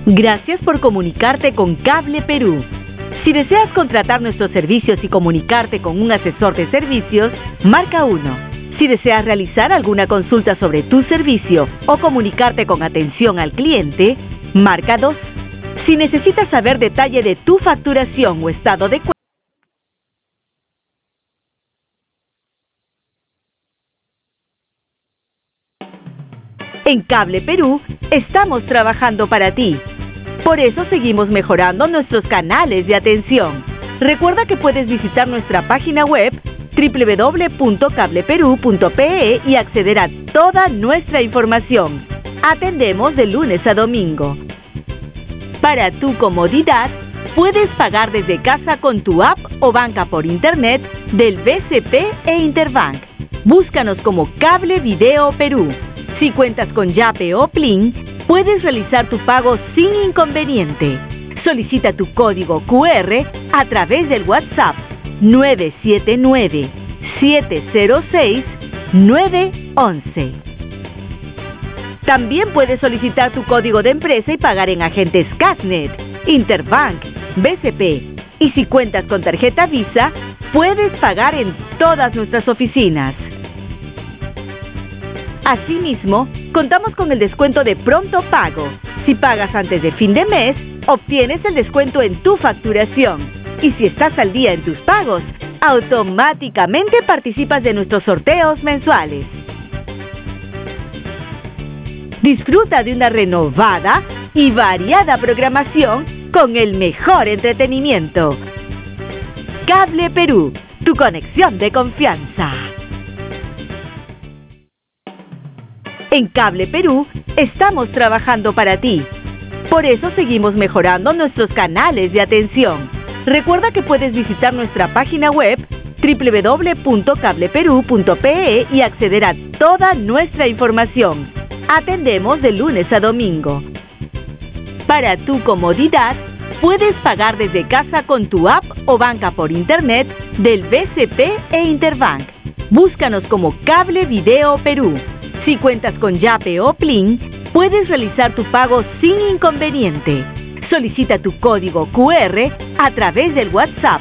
Gracias por comunicarte con Cable Perú. Si deseas contratar nuestros servicios y comunicarte con un asesor de servicios, marca 1. Si deseas realizar alguna consulta sobre tu servicio o comunicarte con atención al cliente, marca 2. Si necesitas saber detalle de tu facturación o estado de cuenta, en Cable Perú estamos trabajando para ti. Por eso seguimos mejorando nuestros canales de atención. Recuerda que puedes visitar nuestra página web www.cableperu.pe y acceder a toda nuestra información. Atendemos de lunes a domingo. Para tu comodidad, puedes pagar desde casa con tu app o banca por internet del BCP e Interbank. Búscanos como Cable Video Perú. Si cuentas con Yape o Plin, puedes realizar tu pago sin inconveniente. Solicita tu código QR a través del WhatsApp 979-706-911. También puedes solicitar tu código de empresa y pagar en agentes Casnet, Interbank, BCP. Y si cuentas con tarjeta Visa, puedes pagar en todas nuestras oficinas. Asimismo, contamos con el descuento de pronto pago. Si pagas antes de fin de mes, obtienes el descuento en tu facturación. Y si estás al día en tus pagos, automáticamente participas de nuestros sorteos mensuales. Disfruta de una renovada y variada programación con el mejor entretenimiento. Cable Perú, tu conexión de confianza. En Cable Perú estamos trabajando para ti. Por eso seguimos mejorando nuestros canales de atención. Recuerda que puedes visitar nuestra página web www.cableperu.pe y acceder a toda nuestra información. Atendemos de lunes a domingo. Para tu comodidad, puedes pagar desde casa con tu app o banca por internet del BCP e Interbank. Búscanos como Cable Video Perú. Si cuentas con Yape o Plin, puedes realizar tu pago sin inconveniente. Solicita tu código QR a través del WhatsApp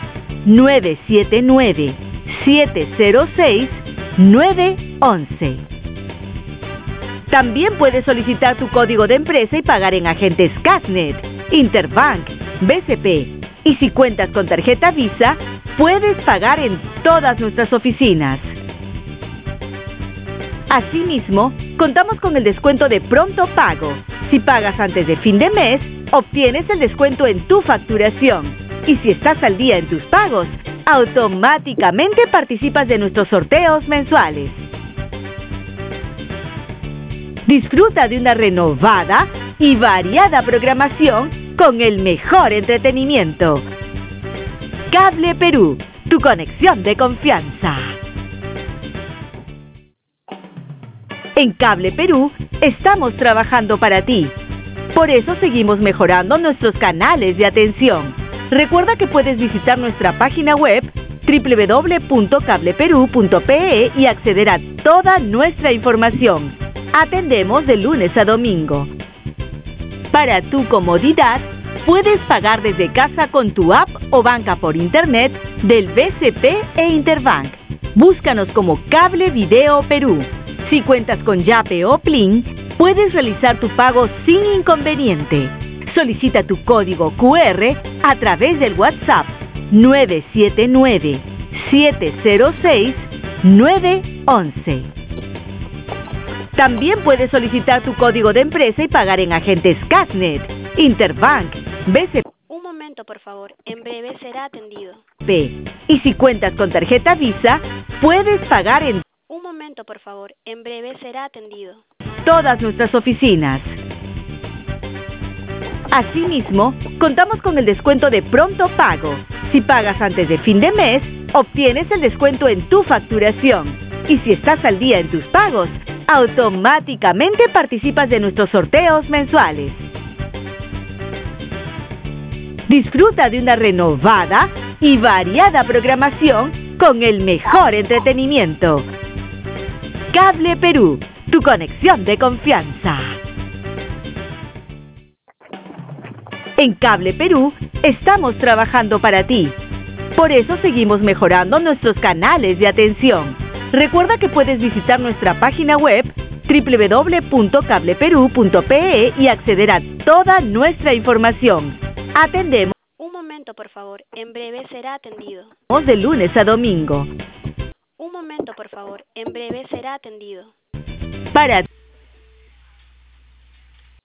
979-706-911. También puedes solicitar tu código de empresa y pagar en agentes Casnet, Interbank, BCP. Y si cuentas con tarjeta Visa, puedes pagar en todas nuestras oficinas. Asimismo, contamos con el descuento de pronto pago. Si pagas antes de fin de mes, obtienes el descuento en tu facturación. Y si estás al día en tus pagos, automáticamente participas de nuestros sorteos mensuales. Disfruta de una renovada y variada programación con el mejor entretenimiento. Cable Perú, tu conexión de confianza. En Cable Perú estamos trabajando para ti. Por eso seguimos mejorando nuestros canales de atención. Recuerda que puedes visitar nuestra página web www.cableperu.pe y acceder a toda nuestra información. Atendemos de lunes a domingo. Para tu comodidad, puedes pagar desde casa con tu app o banca por internet del BCP e Interbank. Búscanos como Cable Video Perú. Si cuentas con Yape o Plin, puedes realizar tu pago sin inconveniente. Solicita tu código QR a través del WhatsApp 979-706-911. También puedes solicitar tu código de empresa y pagar en agentes Casnet, Interbank, BCP. Un momento, por favor. En breve será atendido. Y si cuentas con tarjeta Visa, puedes pagar en Un momento, por favor. En breve será atendido. todas nuestras oficinas. Asimismo, contamos con el descuento de pronto pago. Si pagas antes de fin de mes, obtienes el descuento en tu facturación. Y si estás al día en tus pagos, automáticamente participas de nuestros sorteos mensuales. Disfruta de una renovada y variada programación con el mejor entretenimiento. Cable Perú, tu conexión de confianza. En Cable Perú estamos trabajando para ti. Por eso seguimos mejorando nuestros canales de atención. Recuerda que puedes visitar nuestra página web www.cableperu.pe y acceder a toda nuestra información. Atendemos Un momento, por favor. En breve será atendido. de lunes a domingo. Un momento, por favor. En breve será atendido. Para